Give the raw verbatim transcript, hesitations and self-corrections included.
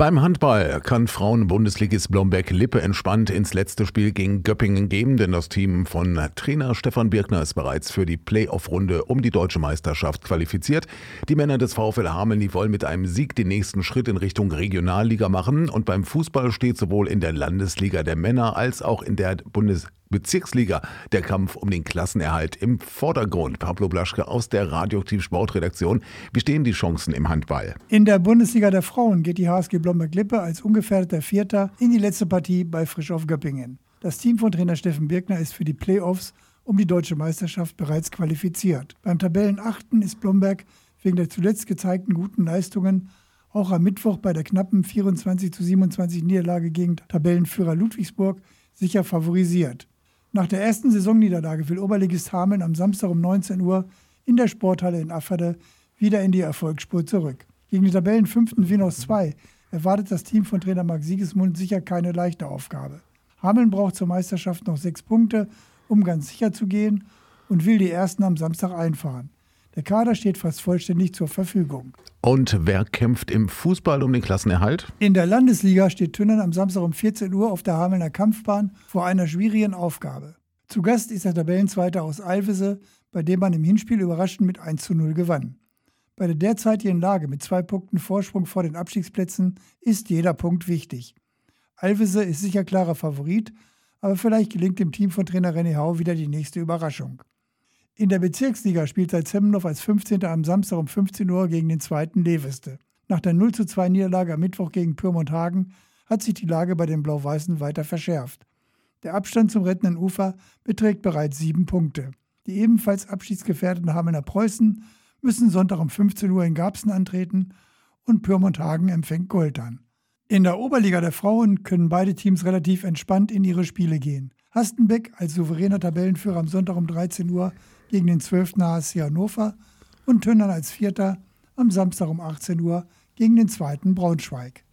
Beim Handball kann Frauen-Bundesligist Blomberg-Lippe entspannt ins letzte Spiel gegen Göppingen gehen, denn das Team von Trainer Stefan Birkner ist bereits für die Playoff-Runde um die deutsche Meisterschaft qualifiziert. Die Männer des VfL Hameln, die wollen mit einem Sieg den nächsten Schritt in Richtung Regionalliga machen. Und beim Fußball steht sowohl in der Landesliga der Männer als auch in der Bundesbezirksliga der Kampf um den Klassenerhalt im Vordergrund. Pablo Blaschke aus der Radioaktiv Sportredaktion. Wie stehen die Chancen im Handball? In der Bundesliga der Frauen geht die H S G Blomberg-Lippe als ungefährdeter Vierter in die letzte Partie bei Frischhoff Göppingen. Das Team von Trainer Steffen Birkner ist für die Playoffs um die deutsche Meisterschaft bereits qualifiziert. Beim Tabellenachten ist Blomberg wegen der zuletzt gezeigten guten Leistungen auch am Mittwoch bei der knappen vierundzwanzig zu siebenundzwanzig Niederlage gegen Tabellenführer Ludwigsburg sicher favorisiert. Nach der ersten Saisonniederlage will Oberligist Hameln am Samstag um neunzehn Uhr in der Sporthalle in Afferde wieder in die Erfolgsspur zurück. Gegen den Tabellenfünften Winos zwei erwartet das Team von Trainer Marc Siegesmund sicher keine leichte Aufgabe. Hameln braucht zur Meisterschaft noch sechs Punkte, um ganz sicher zu gehen, und will die ersten am Samstag einfahren. Der Kader steht fast vollständig zur Verfügung. Und wer kämpft im Fußball um den Klassenerhalt? In der Landesliga steht Tünnern am Samstag um vierzehn Uhr auf der Hamelner Kampfbahn vor einer schwierigen Aufgabe. Zu Gast ist der Tabellenzweite aus Alvese, bei dem man im Hinspiel überraschend mit eins zu null gewann. Bei der derzeitigen Lage mit zwei Punkten Vorsprung vor den Abstiegsplätzen ist jeder Punkt wichtig. Alvese ist sicher klarer Favorit, aber vielleicht gelingt dem Team von Trainer René Hau wieder die nächste Überraschung. In der Bezirksliga spielt Salzhemmendorf als fünfzehnter am Samstag um fünfzehn Uhr gegen den zweiten Leveste. Nach der null zu zwei Niederlage am Mittwoch gegen Pyrmont-Hagen hat sich die Lage bei den Blau-Weißen weiter verschärft. Der Abstand zum rettenden Ufer beträgt bereits sieben Punkte. Die ebenfalls abschiedsgefährdeten Hamelner Preußen müssen Sonntag um fünfzehn Uhr in Garbsen antreten und Pyrmont-Hagen empfängt Goltern. In der Oberliga der Frauen können beide Teams relativ entspannt in ihre Spiele gehen. Hastenbeck als souveräner Tabellenführer am Sonntag um dreizehn Uhr gegen den zwölften H S C Hannover und Tünnern als Vierter am Samstag um achtzehn Uhr gegen den zweiten Braunschweig.